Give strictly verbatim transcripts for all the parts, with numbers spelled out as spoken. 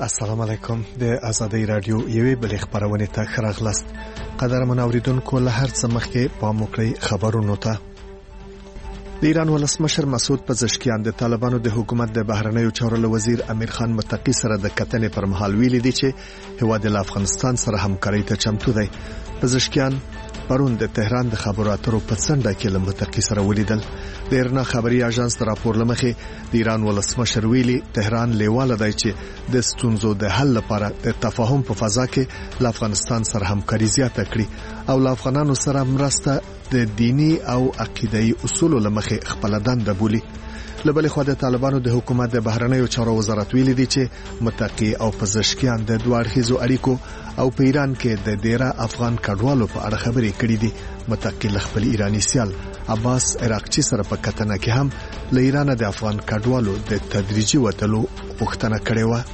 السلام علیکم. د آزادۍ رادیو یوې بلې خبرونه ته ښه راغلاست. قدرمن اوریدونکو، له هر څه مخکې پام وکړئ خبرونو ته. د ایران ولسمشر مسعود پزشکیان د طالبانو د حکومت د بهرنیو چارو وزیر امیر خان متقی سره د کتنې پر مهال ویلي دي چې هیواد له افغانستان سره همکارۍ ته چمتو دی. پزشکیان پرون د تهران د خبرو اترو په څنډه کې له متقی سره ولیدل. د ایرنا خبري اژانس د راپور لمخې د ایران ولسمشر ویلي تهران لیواله دی چې د ستونزو د حل لپاره د تفاهم په فضا کې له افغانستان سره همکاري زیاته کړي او له افغانانو سره مرسته د دینی او عقیدایي اصولو لمخې خپل دنده بولي. لبل خو د طالبانو د حکومت د بهرنیو چارو وزارت ویلي دي چې متقی او پزشکیان د دوه اړخیزو اړیکو او په ایران کې د ډیره افغان کډوالو په اړه خبرې کړې دي. متقی له خپل ایرانی سیال عباس عراقچی سره په کتنه کې هم له ایران د افغان کډوالو د تدریجي وټلو غوښتنه کړې و.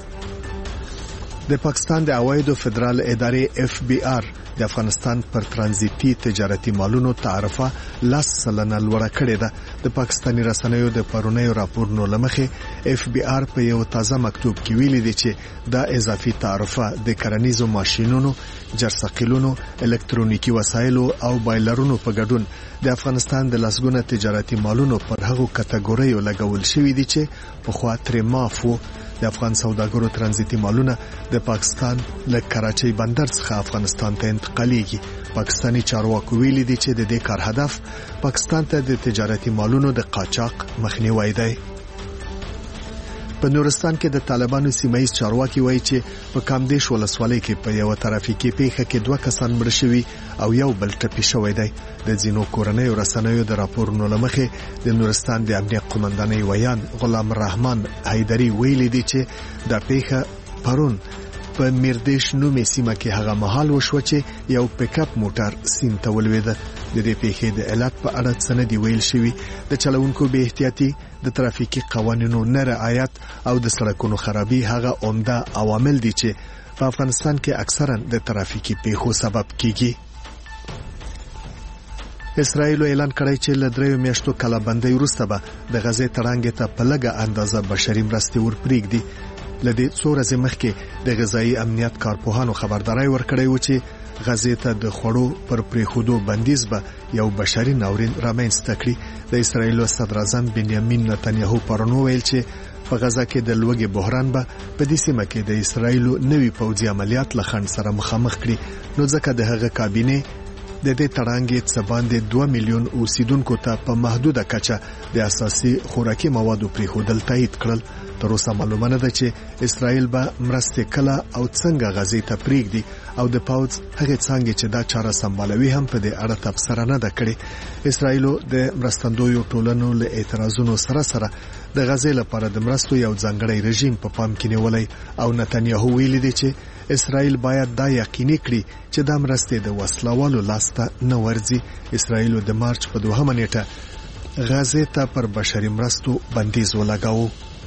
د پاکستان د عوایدو فدرال ادارې اف بی آر د افغانستان پر ترانزیتي تجارتي مالونو تعرفه لاس سلنه لوړه کړې ده. د پاکستاني رسنیو د پرونیو راپورونو لمخې اف بی آر په یو تازه مکتوب کې ویلي دی چې دا اضافي تعرفه د کرنیزو ماشينونو، جرثقیلونو، الکترونیکی وسایلو او بایلرونو په ګډون د افغانستان د لسګونه تجارتي مالونو پر هغو کټګوریو لګول شوې دي چې په خوا تر مافو د افغان سوداګرو ترانزیتي مالونه د پاکستان له کراچۍ بندر څخه افغانستان ته انتقالیږي. پاکستاني چارواکو ویلي دي چې د دې کار هدف پاکستان ته د تجارتي مالونو د قاچاق مخنیوي دی. په نورستان کې د طالبانو سیمایي چارواکي وایي چې په کامدیش ولسوالۍ کې په یو ترافیکي پیښه کې دوه کسان مړ شوي او یو بل ټپي شوی دی. د ځینو کورنیو رسنیو د راپورونو لمخې د نورستان د امنیت قومندانۍ ویان غلام الرحمن حیدری ویلي دی چې دا پیښه پرون په میردیش نومې سیمه کې هغه مهال وشو چې یو پیک اپ موټر سیند ته ولوېد. د دې پیښې د علت په اړه څه نه دی ویل شوی. د چلوونکو بې احتیاطي، د ترافیکي قوانینو نه رعایت او د سړکونو خرابي هغه عمده عوامل دي چې په افغانستان کې اکثرا د ترافیکي پیښو سبب کیږي. اسرائیل اعلان کړی چې له دریو میاشتو کلابندۍ وروسته به د غزې تړانګې ته په لږه اندازه بشري مرستې ورپرېږدي. لدې څو ورځې مخکې د غذایی امنیت کارپوهانو خبرداري ورکړې و چې غزې ته د خوړو پر پریښودو بندیز به یو بشري ناورین رامنځته کړي. د اسرائیل صدر اعظم بنیامین نتنیاهو پرون ویل چې په غزه کې د لوږې بحران به په دې سیمه کې د اسرائیل نوي پوځي عملیات له خنډ سره مخامخ کړي. نو ځکه د هغه کابینه د دې تړانګې څخه باندې دوه میلیون اوسیدونکو ته په محدوده کچه د اساسي خوراکي موادو پریښودل تایید کړل. تر اوسه معلومه نه ده چې اسرائیل به مرستې کله او څنګه غزې ته پریږدي او د پوځ هغه څنګه چې دا چاره سمبالوي هم په دې اړه تبصره نه ده کړې. اسرائیل د مرستندویو ټولنو له اعتراضونو سره سره د غزې لپاره د مرستو یو ځانګړی رژیم په پام کې نیولای او نتنیاهو ویلي دی چې اسرائیل باید دا یقیني کړي چې دا مرستې د وسلوالو لاسته نه ورځي. اسرائیل د مارچ په دوهمه نیټه غزې ته پر بشري مرستو بندیز ولګاوه.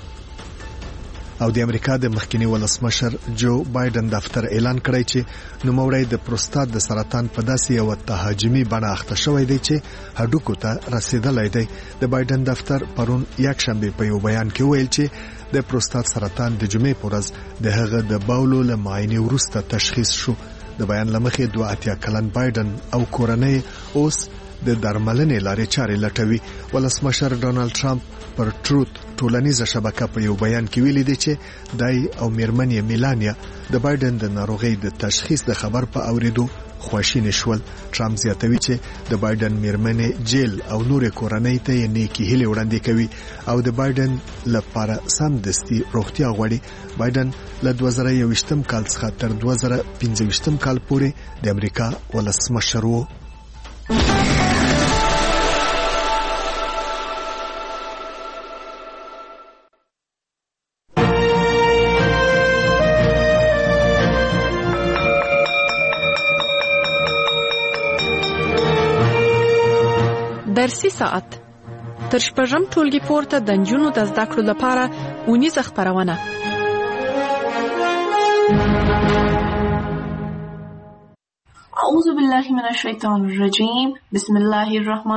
او د امریکا د مخکنی ولسمشر جو بایدن دفتر اعلان کړی چې نوموړی د پروستات د سرطان په داسې یو تهاجمي بڼه اخته شوی دی چې هډوکو ته رسیدلی دی. د بایدن دفتر پرون یکشنبه په یو بیان کې ویل چې د پروستات سرطان د جمعې په ورځ د هغه د باولو له معاینې وروسته تشخیص شو. د بیان لمخې دوه اتیا کلن بایدن او کورنۍ اوس د درملنې لارې چارې لټوي. ولسمشر ډونالد ټرمپ پر ټروت ټولنیزه شبکه په یو بیان کې ویلي دی چې دای او میرمنې میلانیا د بایدن د ناروغۍ د تشخیص د خبر په اوریدو خواشینی شول. ټرمپ زیاتوي چې د بایدن میرمنې جیل او نور کورنۍ ته نیکی هیله وړاندې کوي او د بایدن لپاره سمدستي روغتیا غواړي. بایدن له دوه زره یوویشتم کال څخه تر دوه زره پنځه ویشتم کال پورې د امریکا ولسمشر و. درسي ساعت تر شپږم ټولګي پورته د نجونو د زده کړو لپاره اونیزه خپرونه. اعوذ بالله من الشیطان الرجیم. بسم الله الرحمن